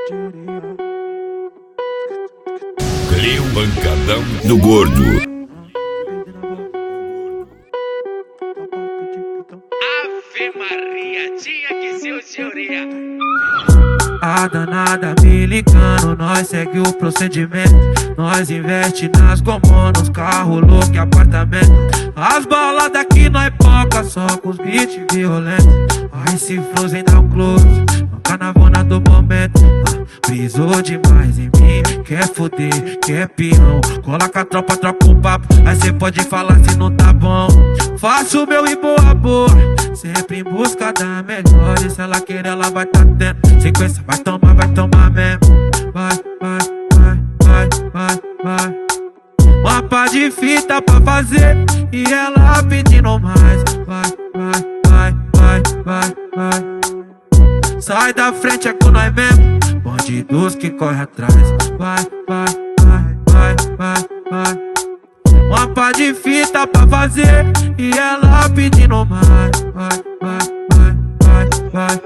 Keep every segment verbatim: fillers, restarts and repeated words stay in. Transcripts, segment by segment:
Cleo Pancadão do Gordo. Ave Maria, tinha que ser o senhoria. A danada me ligando, nós segue o procedimento. Nós investe nas gomas, nos carros, louco e apartamento. As baladas aqui nós poca, só com os beats violentos. Ai, se Frozen dá um close, no carnavona do momento. Ah, brisou demais em mim, quer foder, quer peão. Cola com a tropa, troca um papo, aí cê pode falar se não tá bom. Faço o meu e boa boa, sempre em busca da melhor. E se ela querer, ela vai tá tendo. Sequência, vai tomar, vai tomar mesmo. Vai, vai, vai, vai, vai, vai. Uma pá de fita pra fazer e ela pedindo mais. Vai, vai, vai, vai, vai, vai. Sai da frente, é com nós mesmo. Bandidos que corre atrás. Vai, vai, vai, vai, vai, vai. Uma pá de fita pra fazer e ela pedindo mais. Vai, vai, vai, vai, vai,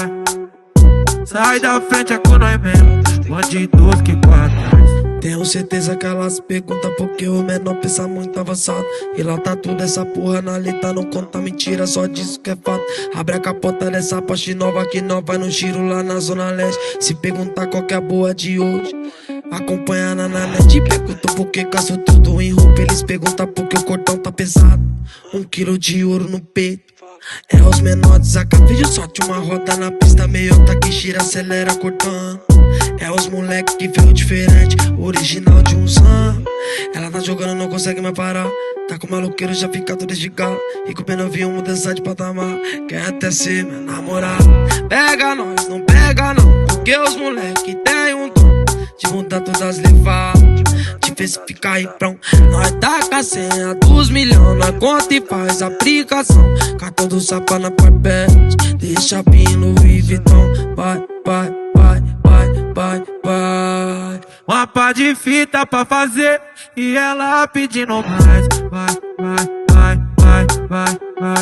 vai. Sai da frente, é com nós mesmo. Bandidos que corre atrás. Tenho certeza que elas perguntam porque o menor pensa muito avançado. E lá tá tudo essa porra na letra, não conta mentira, só disso que é fato. Abre a capota dessa Porsche nova que nós vai no giro lá na zona leste. Se perguntar qual que é a boa de hoje, acompanha na net. Perguntam por que gasto tudo em roupa, eles perguntam por que o cordão tá pesado. Um quilo de ouro no peito, é os menores saca vídeo, sorte uma roda na pista, meiota que gira, acelera cortando. É os moleque que veio diferente, original de um sam. Ela tá jogando, não consegue mais parar. Tá com maloqueiro, já fica todo desligado. E com pena viu mudança de patamar. Quer até ser meu namorado. Pega nós, não pega não, porque os moleque tem um dom de mudar todas as levadas, de ver se fica aí pronto. Nós tá com a senha dos milhões, nós conta e faz aplicação. Cartão do sapa na Parbete, deixa vir no Louis Vuitton. Vai, vai, vai, vai, vai, vai. Uma pá de fita pra fazer e ela pedindo mais. Vai, vai, vai, vai, vai,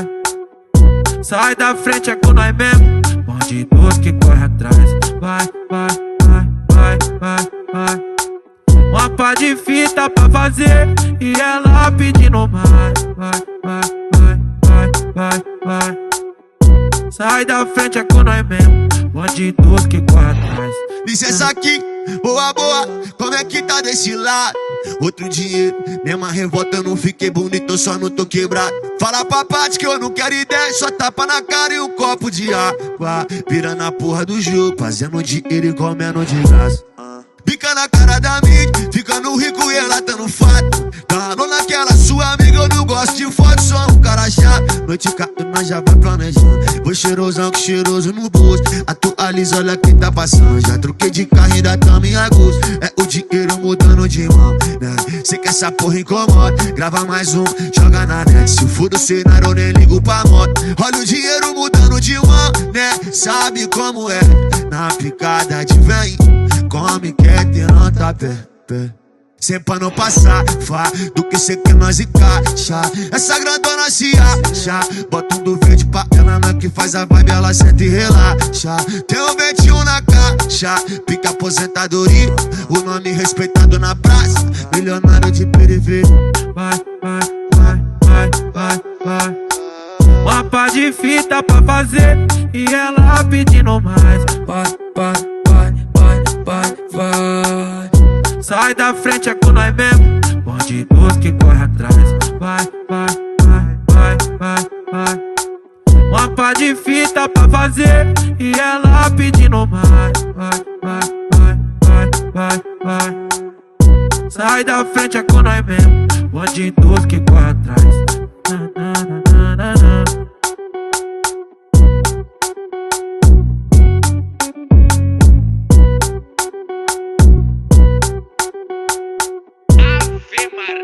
vai. Sai da frente, é com nós mesmo. Bandidos que corre atrás. Vai, vai, vai, vai, vai, vai. Uma pá de fita pra fazer e ela pedindo mais. Vai, vai, vai, vai, vai, vai. Sai da frente, é com nós mesmo. Bandidos que corre atrás. Licença aqui, boa, boa, como é que tá desse lado? Outro dinheiro, mesma revolta, eu não fiquei bonito, eu só não tô quebrado. Fala pra parte que eu não quero ideia, só tapa na cara e um copo de água. Virando a porra do jogo, fazendo dinheiro e comendo de graça. Bica na cara da mídia, ficando rico e relatando fato. Dando naquela sua amiga, eu não gosto de foto, sou um cara chato. Noite caindo, nós já vai planejando. Vou cheirosão que cheiroso no bolso. Atualiza, olha quem tá passando. Já troquei de carro e ainda tamo em agosto. É o dinheiro mudando de mão, né? Cê que essa porra incomoda, grava mais um, joga na net. Se for do cenário, eu nem ligo pra moto. Olha o dinheiro mudando de mão, né? Sabe como é? Na picada de vem, come, quer ter nota pé, pé. Sempre pra não passar, fá, do que cê quer nós encaixa. Essa grandona se acha, bota um do verde pra ela, não é que faz a vibe, ela senta e relaxa. Tem um vinte e um na caixa, pica aposentadoria, o nome respeitado na praça, milionário de periferia. Vai, vai, vai, vai, vai, vai. Uma pá de fita pra fazer e ela pedindo mais. Vai, vai, vai, vai, vai, vai. Sai da frente, é com nós mesmo. Bandidos que corre atrás. Vai, vai, vai, vai, vai, vai. Uma pá de fita pra fazer e ela pedindo mais. Vai, vai, vai, vai, vai, vai. Sai da frente, é com nós mesmo. Bandidos que corre atrás. Na, na, na, na, na. Ave Maria.